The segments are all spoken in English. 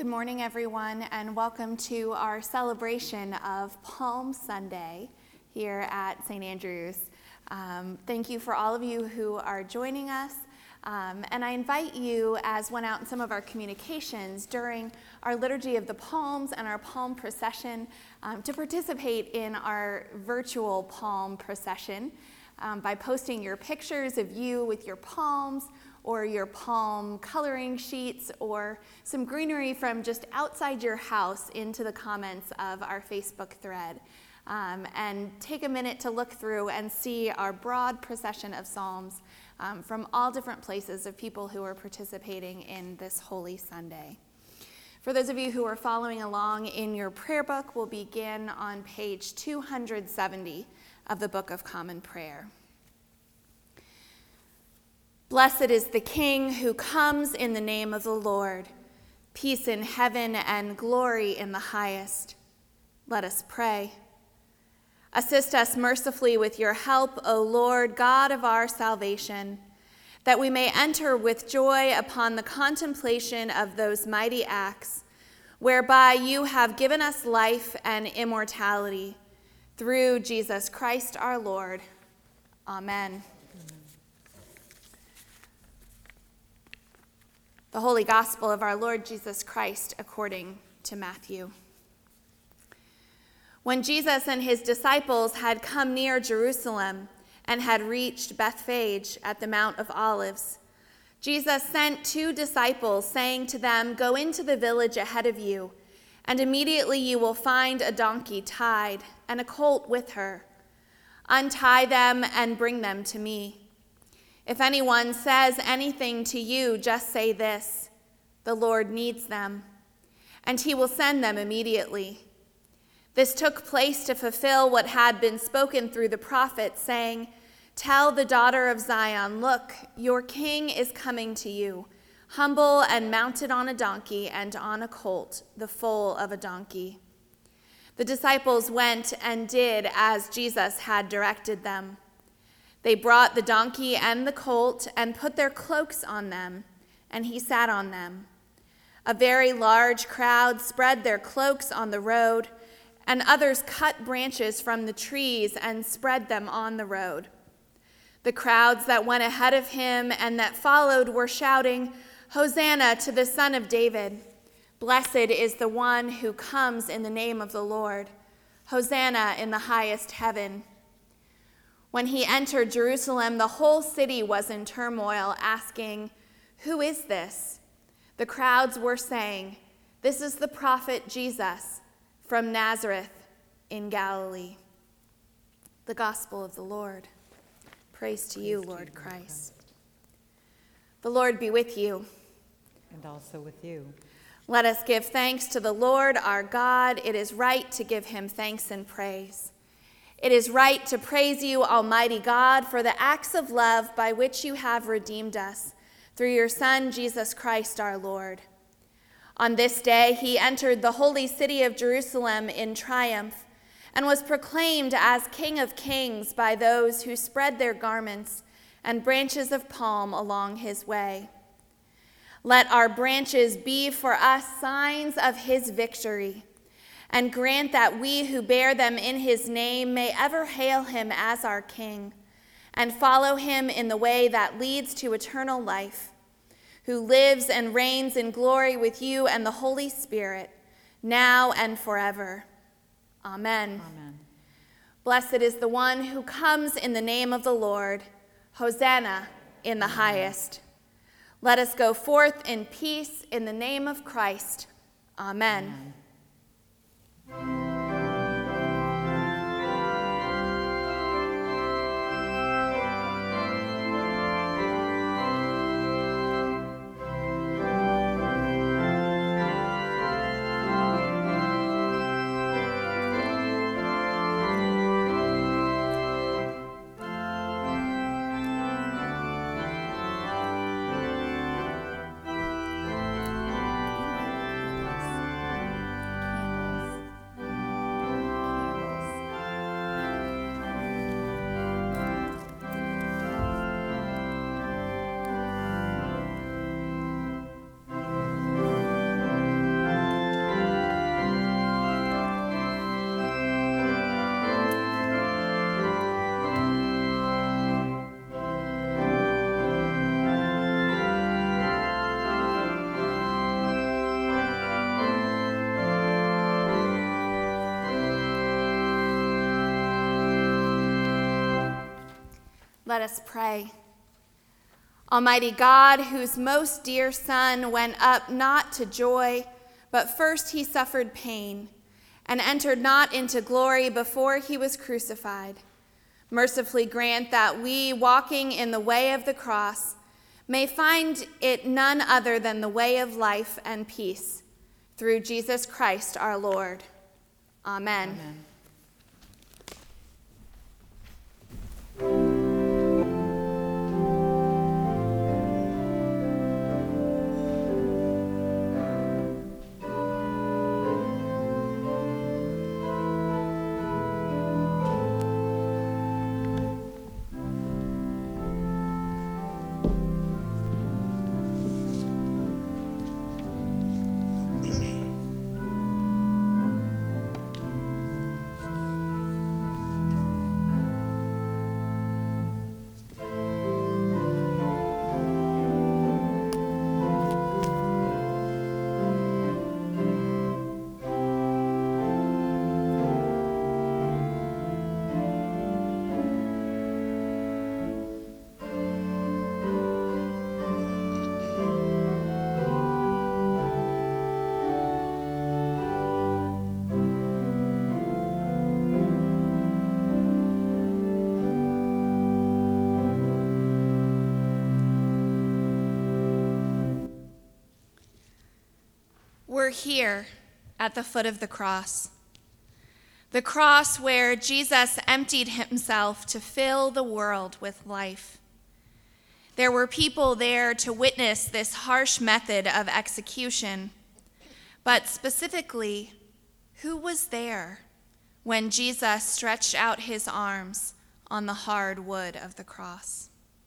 Good morning, everyone, and welcome to our celebration of Palm Sunday here at St. Andrew's. Thank you for all of you who are joining us, and I invite you, as went out in some of our communications during our Liturgy of the Palms and our Palm Procession, to participate in our virtual Palm Procession by posting your pictures of you with your palms, or your palm coloring sheets, or some greenery from just outside your house into the comments of our Facebook thread. And take a minute to look through and see our broad procession of psalms from all different places of people who are participating in this Holy Sunday. For those of you who are following along in your prayer book, we'll begin on page 270 of the Book of Common Prayer. Blessed is the King who comes in the name of the Lord. Peace in heaven and glory in the highest. Let us pray. Assist us mercifully with your help, O Lord, God of our salvation, that we may enter with joy upon the contemplation of those mighty acts, whereby you have given us life and immortality. Through Jesus Christ our Lord. Amen. The Holy Gospel of our Lord Jesus Christ according to Matthew. When Jesus and his disciples had come near Jerusalem and had reached Bethphage at the Mount of Olives, Jesus sent 2 disciples, saying to them, "Go into the village ahead of you, and immediately you will find a donkey tied and a colt with her. Untie them and bring them to me. If anyone says anything to you, just say this: 'The Lord needs them,' and he will send them immediately." This took place to fulfill what had been spoken through the prophet, saying, "Tell the daughter of Zion, look, your king is coming to you, humble and mounted on a donkey and on a colt, the foal of a donkey." The disciples went and did as Jesus had directed them. They brought the donkey and the colt and put their cloaks on them, and he sat on them. A very large crowd spread their cloaks on the road, and others cut branches from the trees and spread them on the road. The crowds that went ahead of him and that followed were shouting, "Hosanna to the Son of David! Blessed is the one who comes in the name of the Lord! Hosanna in the highest heaven!" When he entered Jerusalem, the whole city was in turmoil, asking, "Who is this?" The crowds were saying, "This is the prophet Jesus from Nazareth in Galilee." The Gospel of the Lord. Praise to you, Lord Christ. The Lord be with you. And also with you. Let us give thanks to the Lord our God. It is right to give him thanks and praise. It is right to praise you, Almighty God, for the acts of love by which you have redeemed us through your Son, Jesus Christ our Lord. On this day, he entered the holy city of Jerusalem in triumph and was proclaimed as King of Kings by those who spread their garments and branches of palm along his way. Let our branches be for us signs of his victory, and grant that we who bear them in his name may ever hail him as our King and follow him in the way that leads to eternal life, who lives and reigns in glory with you and the Holy Spirit, now and forever. Amen. Amen. Blessed is the one who comes in the name of the Lord. Hosanna in the highest. Let us go forth in peace in the name of Christ. Amen. Amen. Let us pray. Almighty God, whose most dear Son went up not to joy, but first he suffered pain, and entered not into glory before he was crucified, mercifully grant that we, walking in the way of the cross, may find it none other than the way of life and peace, through Jesus Christ our Lord. Amen. Amen. We're here at the foot of the cross where Jesus emptied himself to fill the world with life. There were people there to witness this harsh method of execution, but specifically, who was there when Jesus stretched out his arms on the hard wood of the cross?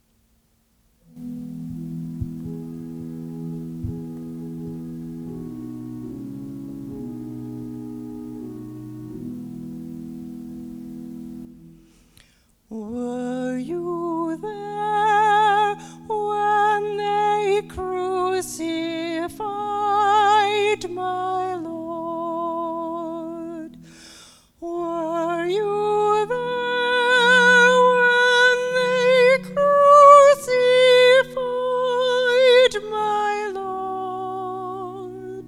Were you there when they crucified my Lord? Were you there when they crucified my Lord?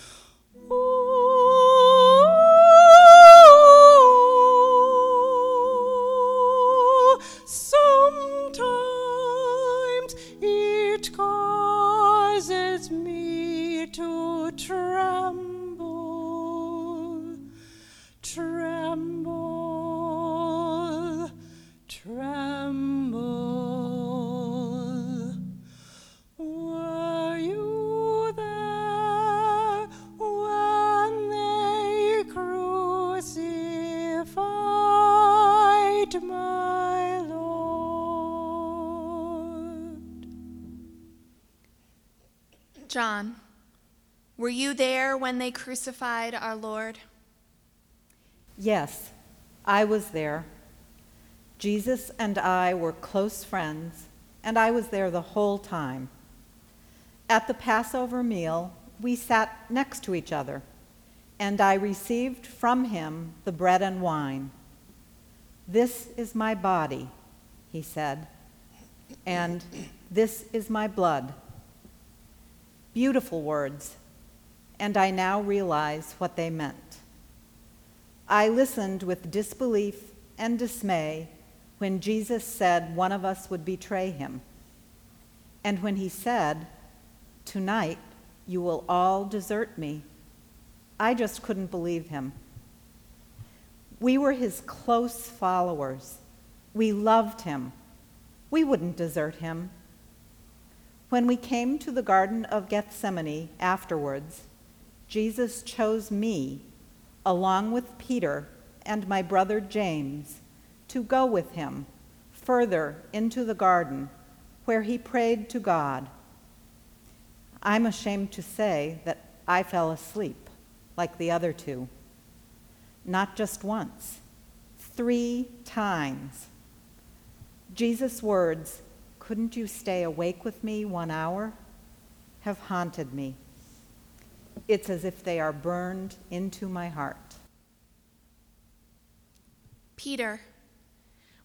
Sometimes it causes me to tremble, tremble, tremble. Were you there when they crucified my Lord? John, were you there when they crucified our Lord? Yes, I was there. Jesus and I were close friends, and I was there the whole time. At the Passover meal, we sat next to each other, and I received from him the bread and wine. "This is my body," he said, and "this is my blood." Beautiful words, and I now realize what they meant. I listened with disbelief and dismay when Jesus said one of us would betray him. And when he said, "Tonight you will all desert me," I just couldn't believe him. We were his close followers. We loved him. We wouldn't desert him. When we came to the Garden of Gethsemane afterwards, Jesus chose me, along with Peter and my brother James, to go with him further into the garden where he prayed to God. I'm ashamed to say that I fell asleep like the other two. Not just once, 3 times. Jesus' words, "Couldn't you stay awake with me 1 hour?" have haunted me. It's as if they are burned into my heart. Peter,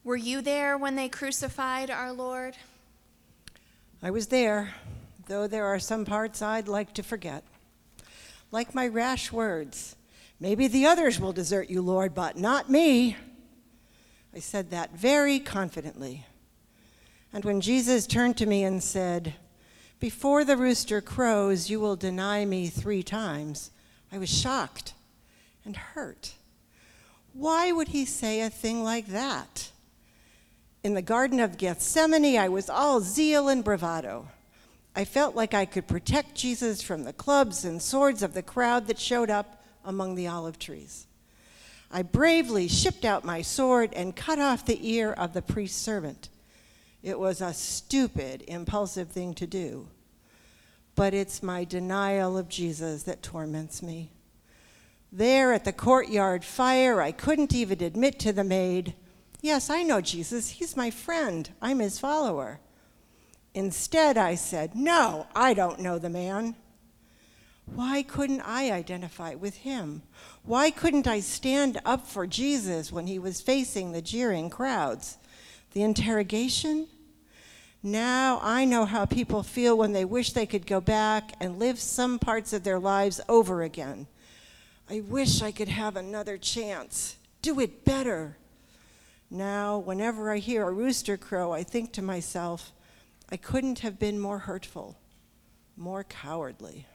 Were you there when they crucified our Lord? I was there, though there are some parts I'd like to forget. Like my rash words, maybe the others will desert you, Lord, but not me. I said that very confidently. And when Jesus turned to me and said, "Before the rooster crows, you will deny me 3 times," I was shocked and hurt. Why would he say a thing like that? In the Garden of Gethsemane, I was all zeal and bravado. I felt like I could protect Jesus from the clubs and swords of the crowd that showed up among the olive trees. I bravely shipped out my sword and cut off the ear of the priest's servant. It was a stupid, impulsive thing to do. But it's my denial of Jesus that torments me. There at the courtyard fire, I couldn't even admit to the maid, "Yes, I know Jesus. He's my friend. I'm his follower." Instead, I said, "No, I don't know the man." Why couldn't I identify with him? Why couldn't I stand up for Jesus when he was facing the jeering crowds? The interrogation? Now I know how people feel when they wish they could go back and live some parts of their lives over again. I wish I could have another chance, do it better. Now, whenever I hear a rooster crow, I think to myself, I couldn't have been more hurtful, more cowardly.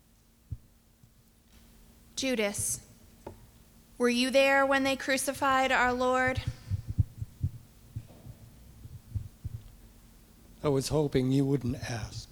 Judas, were you there when they crucified our Lord? I was hoping you wouldn't ask.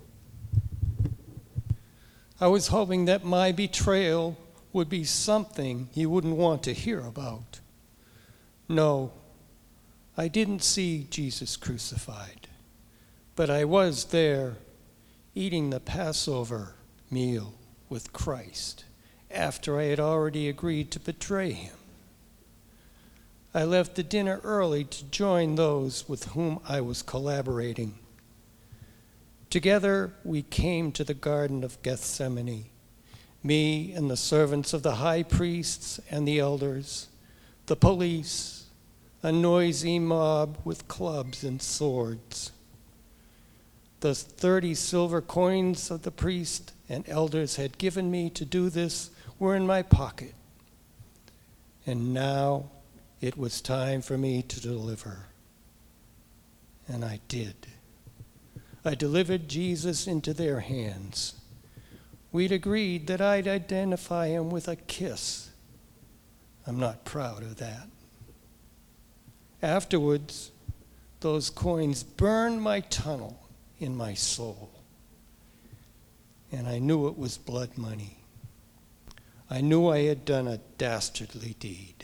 I was hoping that my betrayal would be something you wouldn't want to hear about. No, I didn't see Jesus crucified, but I was there eating the Passover meal with Christ after I had already agreed to betray him. I left the dinner early to join those with whom I was collaborating. Together we came to the Garden of Gethsemane, me and the servants of the high priests and the elders, the police, a noisy mob with clubs and swords. The 30 silver coins of the priest and elders had given me to do this were in my pocket. And now it was time for me to deliver. And I did. I delivered Jesus into their hands. We'd agreed that I'd identify him with a kiss. I'm not proud of that. Afterwards, those coins burned my tunnel in my soul. And I knew it was blood money. I knew I had done a dastardly deed.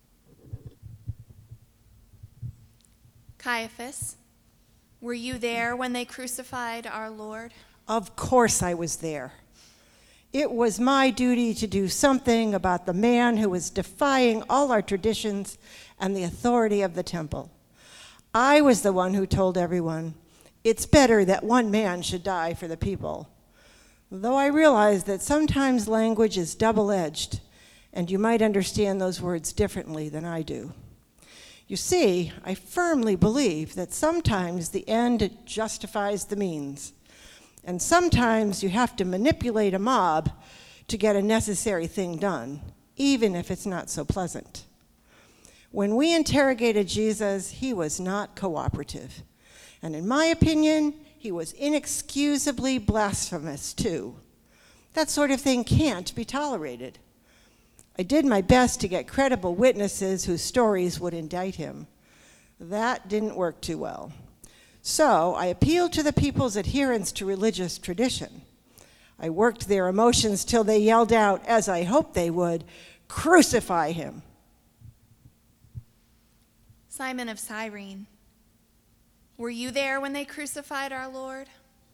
Caiaphas, were you there when they crucified our Lord? Of course I was there. It was my duty to do something about the man who was defying all our traditions and the authority of the temple. I was the one who told everyone, it's better that one man should die for the people. Though I realize that sometimes language is double-edged, and you might understand those words differently than I do. You see, I firmly believe that sometimes the end justifies the means. And sometimes you have to manipulate a mob to get a necessary thing done, even if it's not so pleasant. When we interrogated Jesus, he was not cooperative. And in my opinion, he was inexcusably blasphemous too. That sort of thing can't be tolerated. I did my best to get credible witnesses whose stories would indict him. That didn't work too well. So I appealed to the people's adherence to religious tradition. I worked their emotions till they yelled out, as I hoped they would, "Crucify him!" Simon of Cyrene, were you there when they crucified our Lord?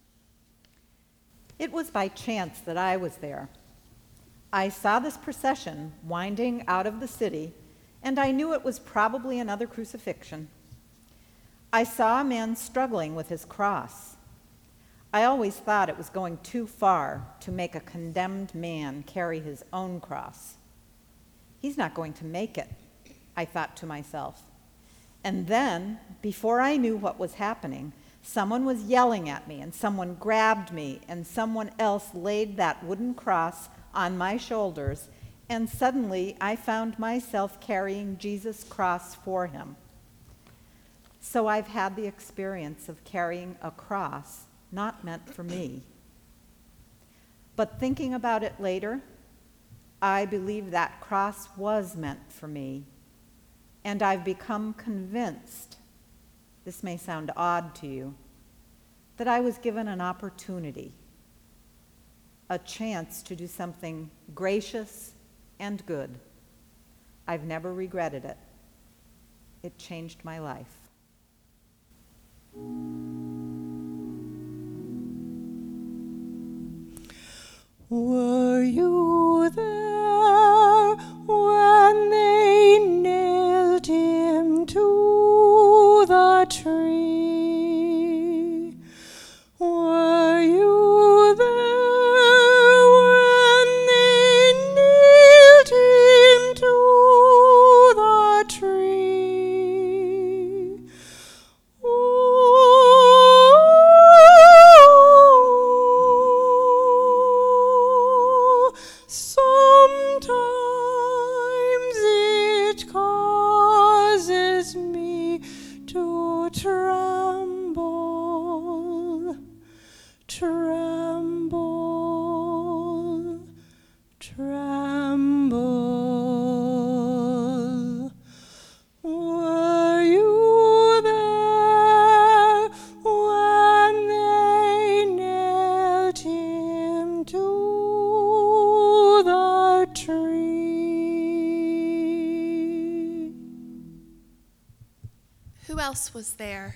It was by chance that I was there. I saw this procession winding out of the city, and I knew it was probably another crucifixion. I saw a man struggling with his cross. I always thought it was going too far to make a condemned man carry his own cross. He's not going to make it, I thought to myself. And then, before I knew what was happening, someone was yelling at me, and someone grabbed me, and someone else laid that wooden cross on my shoulders, and suddenly I found myself carrying Jesus' cross for him. So I've had the experience of carrying a cross not meant for me. But thinking about it later, I believe that cross was meant for me, and I've become convinced, this may sound odd to you, that I was given an opportunity, a chance to do something gracious and good. I've never regretted it. It changed my life. Were you there when they nailed him to the tree? Were you there when they nailed him to the tree? Oh, sometimes it causes me to tremble, tremble, tremble. Were you there when they nailed him to the tree? Who else was there?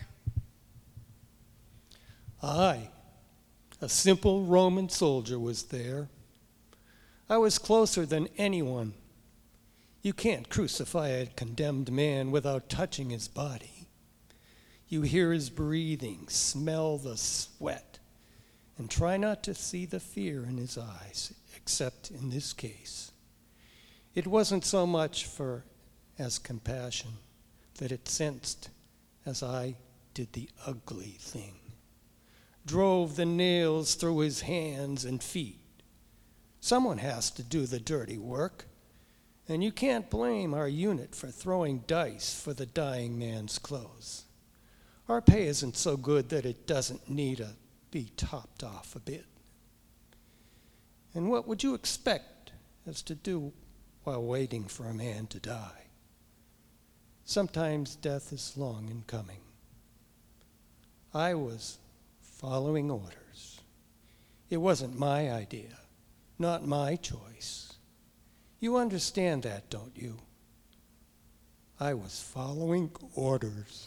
I, a simple Roman soldier, was there. I was closer than anyone. You can't crucify a condemned man without touching his body. You hear his breathing, smell the sweat, and try not to see the fear in his eyes, except in this case. It wasn't so much as compassion that it sensed as I did the ugly thing. Drove the nails through his hands and feet. Someone has to do the dirty work, and you can't blame our unit for throwing dice for the dying man's clothes. Our pay isn't so good that it doesn't need to be topped off a bit. And what would you expect us to do while waiting for a man to die? Sometimes death is long in coming. I was following orders. It wasn't my idea, not my choice. You understand that, don't you? I was following orders.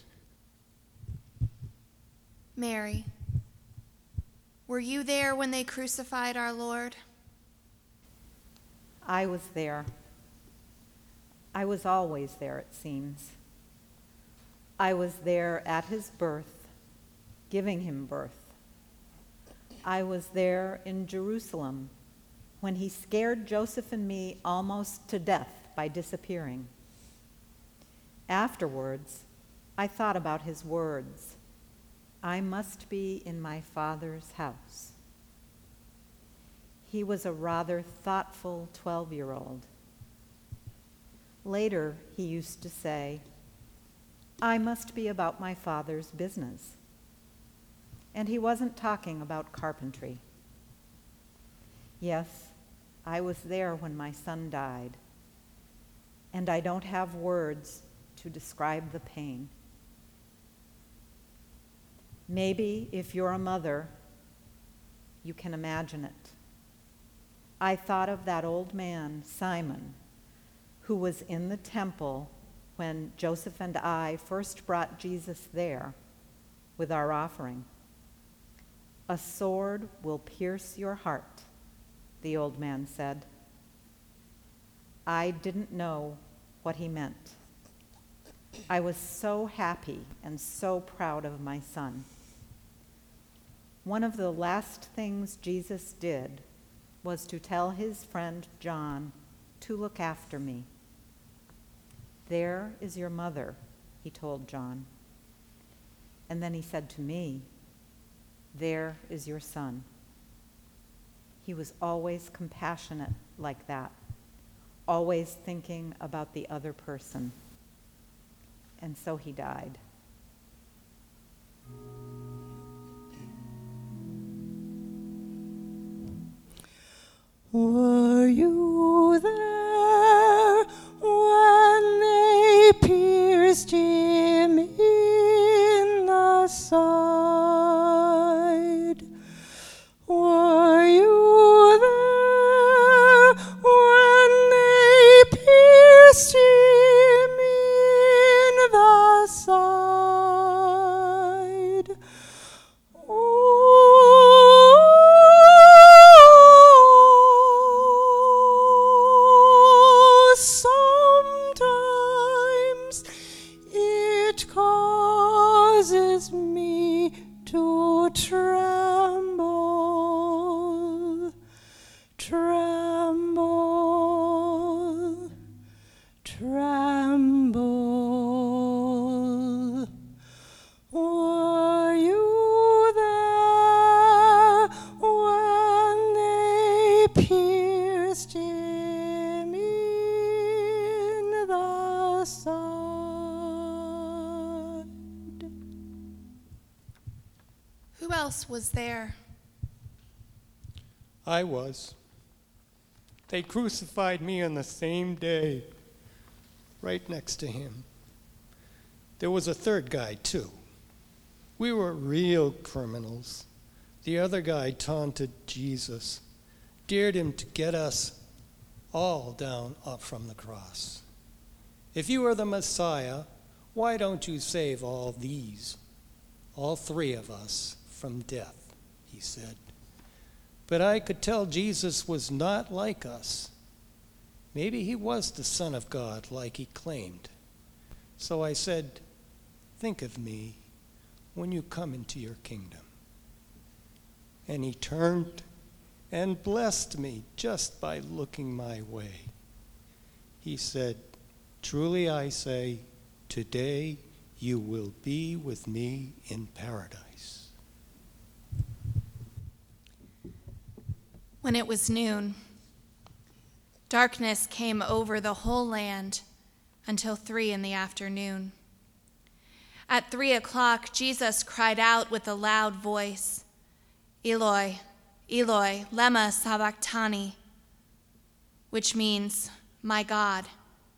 Mary, were you there when they crucified our Lord? I was there. I was always there, it seems. I was there at his birth, giving him birth. I was there in Jerusalem when he scared Joseph and me almost to death by disappearing. Afterwards, I thought about his words, "I must be in my Father's house." He was a rather thoughtful 12-year-old. Later, he used to say, "I must be about my Father's business." And he wasn't talking about carpentry. Yes, I was there when my son died, and I don't have words to describe the pain. Maybe if you're a mother, you can imagine it. I thought of that old man, Simon, who was in the temple when Joseph and I first brought Jesus there with our offering. "A sword will pierce your heart," the old man said. I didn't know what he meant. I was so happy and so proud of my son. One of the last things Jesus did was to tell his friend John to look after me. "There is your mother," he told John. And then he said to me, "There is your son." He was always compassionate like that, always thinking about the other person. And so he died. Were you there when they pierced him in the side? Were you there when they pierced him in the side? Oh, sometimes it causes me to tremble, tremble, tremble. Were you there when they pierced him in the side? Who else was there? I was. They crucified me on the same day, right next to him. There was a third guy, too. We were real criminals. The other guy taunted Jesus, dared him to get us all down up from the cross. If you are the Messiah, why don't you save all these, all three of us, from death, he said. But I could tell Jesus was not like us. Maybe he was the Son of God like he claimed. So I said, "Think of me when you come into your kingdom." And he turned and blessed me just by looking my way. He said, "Truly I say, today you will be with me in paradise." When it was noon, darkness came over the whole land until 3 p.m. At 3:00, Jesus cried out with a loud voice, "Eloi, Eloi, lema sabachthani," which means, my God,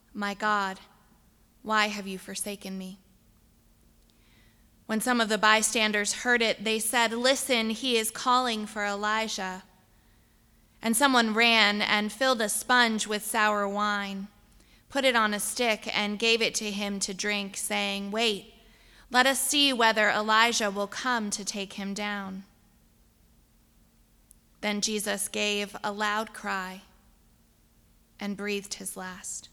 why have you forsaken me?" When some of the bystanders heard it, they said, "Listen, he is calling for Elijah." And someone ran and filled a sponge with sour wine, put it on a stick, and gave it to him to drink, saying, "Wait, let us see whether Elijah will come to take him down." Then Jesus gave a loud cry and breathed his last.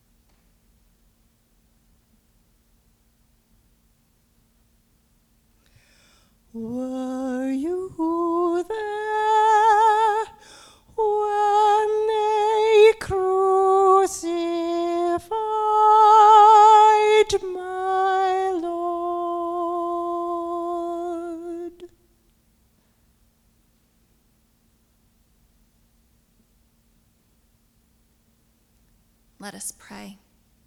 Were you there when they crucified my Lord? Let us pray.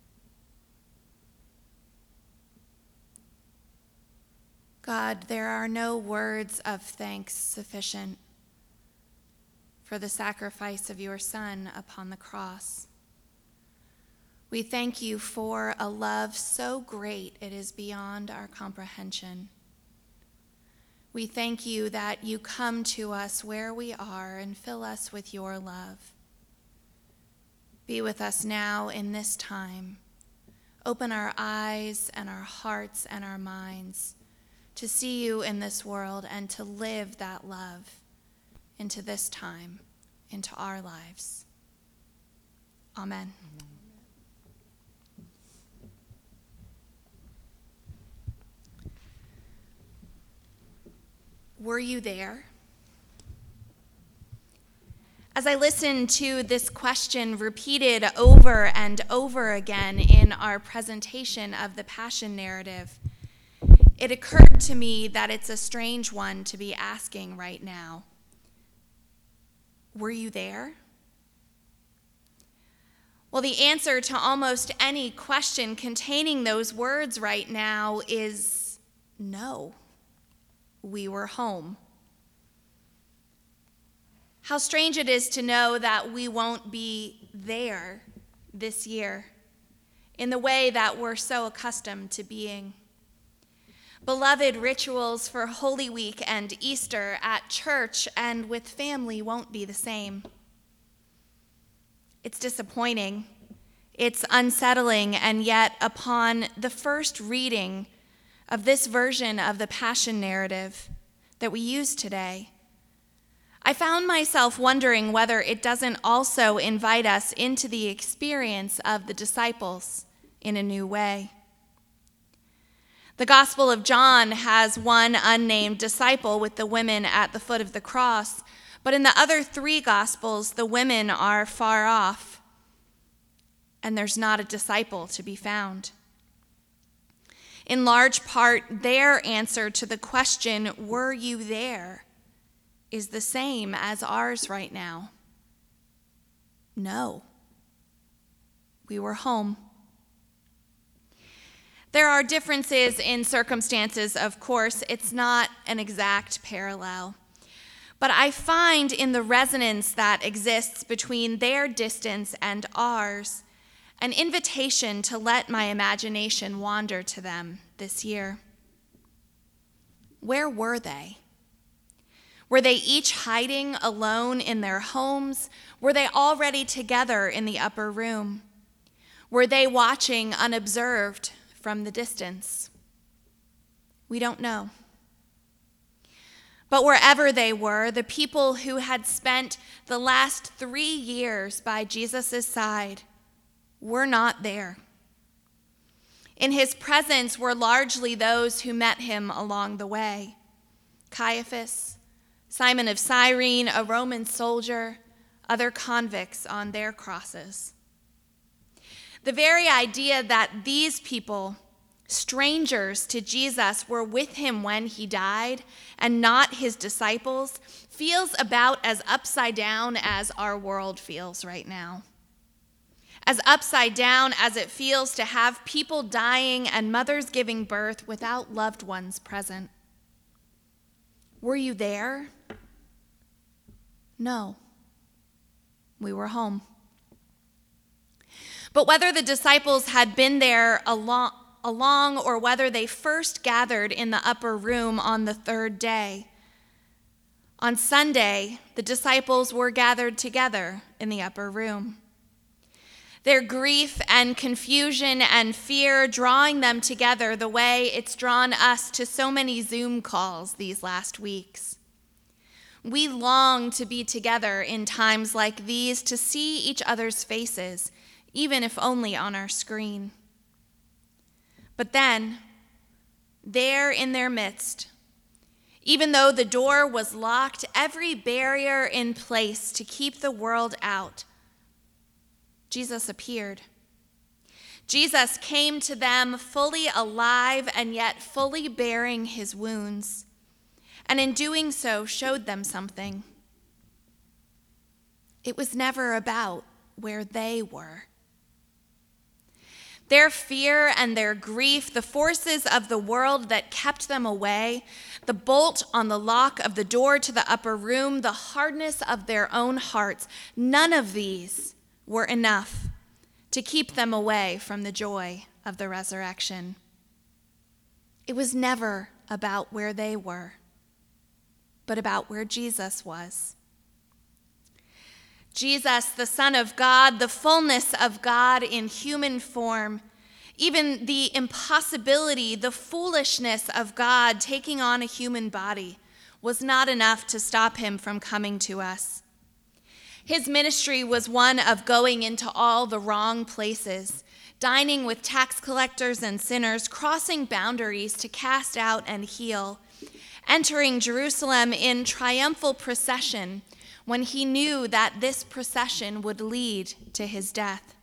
God, there are no words of thanks sufficient for the sacrifice of your Son upon the cross. We thank you for a love so great it is beyond our comprehension. We thank you that you come to us where we are and fill us with your love. Be with us now in this time. Open our eyes and our hearts and our minds to see you in this world and to live that love into this time, into our lives. Amen. Were you there? As I listened to this question repeated over and over again in our presentation of the Passion narrative, it occurred to me that it's a strange one to be asking right now. Were you there? Well, the answer to almost any question containing those words right now is no. We were home. How strange it is to know that we won't be there this year in the way that we're so accustomed to being. Beloved rituals for Holy Week and Easter at church and with family won't be the same. It's disappointing, it's unsettling, and yet upon the first reading of this version of the Passion narrative that we use today, I found myself wondering whether it doesn't also invite us into the experience of the disciples in a new way. The Gospel of John has one unnamed disciple with the women at the foot of the cross, but in the other three Gospels, the women are far off, and there's not a disciple to be found. In large part, their answer to the question, "Were you there?" is the same as ours right now. No. We were home. There are differences in circumstances, of course. It's not an exact parallel. But I find in the resonance that exists between their distance and ours an invitation to let my imagination wander to them this year. Where were they? Were they each hiding alone in their homes? Were they already together in the upper room? Were they watching unobserved from the distance? We don't know. But wherever they were, the people who had spent the last 3 years by Jesus' side were not there. In his presence were largely those who met him along the way: Caiaphas, Simon of Cyrene, a Roman soldier, other convicts on their crosses. The very idea that these people, strangers to Jesus, were with him when he died and not his disciples feels about as upside down as our world feels right now. As upside down as it feels to have people dying and mothers giving birth without loved ones present. Were you there? No. We were home. But whether the disciples had been there along or whether they first gathered in the upper room on the third day, on Sunday, the disciples were gathered together in the upper room. Their grief and confusion and fear drawing them together the way it's drawn us to so many Zoom calls these last weeks. We long to be together in times like these, to see each other's faces, even if only on our screen. But then, there in their midst, even though the door was locked, every barrier in place to keep the world out, Jesus appeared. Jesus came to them fully alive and yet fully bearing his wounds, and in doing so showed them something. It was never about where they were. Their fear and their grief, the forces of the world that kept them away, the bolt on the lock of the door to the upper room, the hardness of their own hearts, none of these were enough to keep them away from the joy of the resurrection. It was never about where they were, but about where Jesus was. Jesus, the Son of God, the fullness of God in human form, even the impossibility, the foolishness of God taking on a human body, was not enough to stop him from coming to us. His ministry was one of going into all the wrong places, dining with tax collectors and sinners, crossing boundaries to cast out and heal, entering Jerusalem in triumphal procession when he knew that this procession would lead to his death.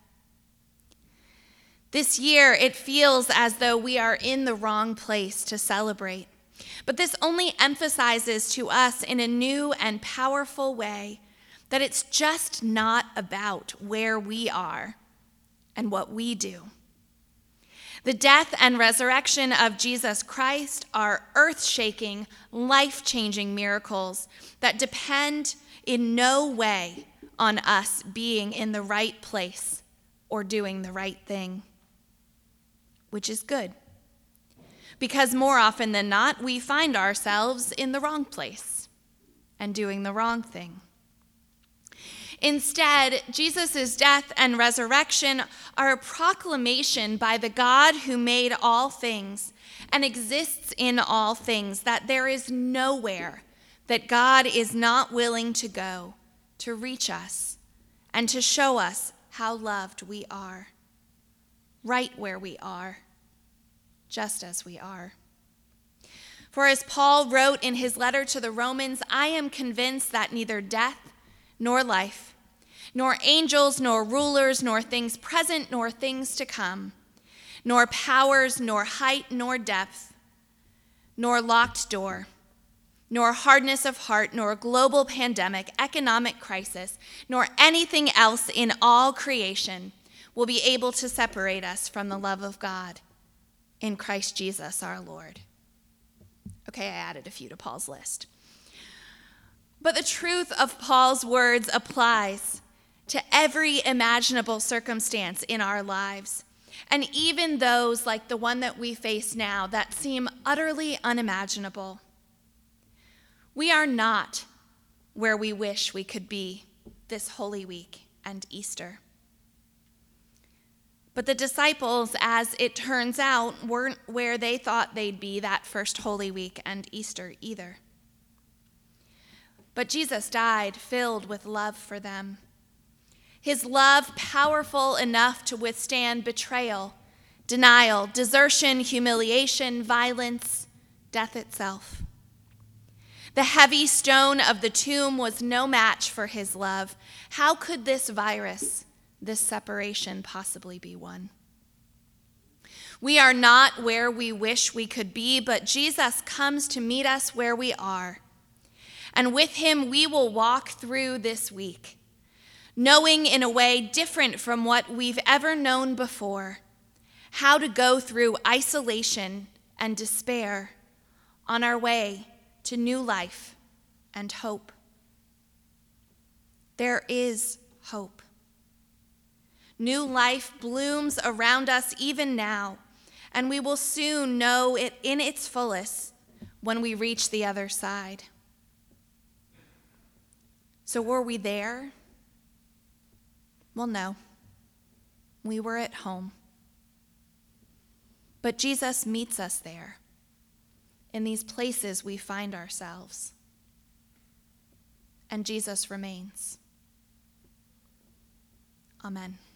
This year, it feels as though we are in the wrong place to celebrate. But this only emphasizes to us in a new and powerful way that it's just not about where we are and what we do. The death and resurrection of Jesus Christ are earth-shaking, life-changing miracles that depend in no way on us being in the right place or doing the right thing, which is good. Because more often than not, we find ourselves in the wrong place and doing the wrong thing. Instead, Jesus' death and resurrection are a proclamation by the God who made all things and exists in all things that there is nowhere that God is not willing to go to reach us and to show us how loved we are, right where we are, just as we are. For as Paul wrote in his letter to the Romans, I am convinced that neither death nor life, nor angels, nor rulers, nor things present, nor things to come, nor powers, nor height, nor depth, nor locked door, nor hardness of heart, nor global pandemic, economic crisis, nor anything else in all creation will be able to separate us from the love of God in Christ Jesus our Lord. Okay, I added a few to Paul's list. But the truth of Paul's words applies to every imaginable circumstance in our lives, and even those like the one that we face now that seem utterly unimaginable. We are not where we wish we could be this Holy Week and Easter. But the disciples, as it turns out, weren't where they thought they'd be that first Holy Week and Easter either. But Jesus died filled with love for them. His love powerful enough to withstand betrayal, denial, desertion, humiliation, violence, death itself. The heavy stone of the tomb was no match for his love. How could this virus, this separation, possibly be won? We are not where we wish we could be, but Jesus comes to meet us where we are. And with him, we will walk through this week, knowing in a way different from what we've ever known before, how to go through isolation and despair on our way to new life and hope. There is hope. New life blooms around us even now, and we will soon know it in its fullest when we reach the other side. So were we there? Well, no. We were at home. But Jesus meets us there, in these places we find ourselves. And Jesus remains. Amen.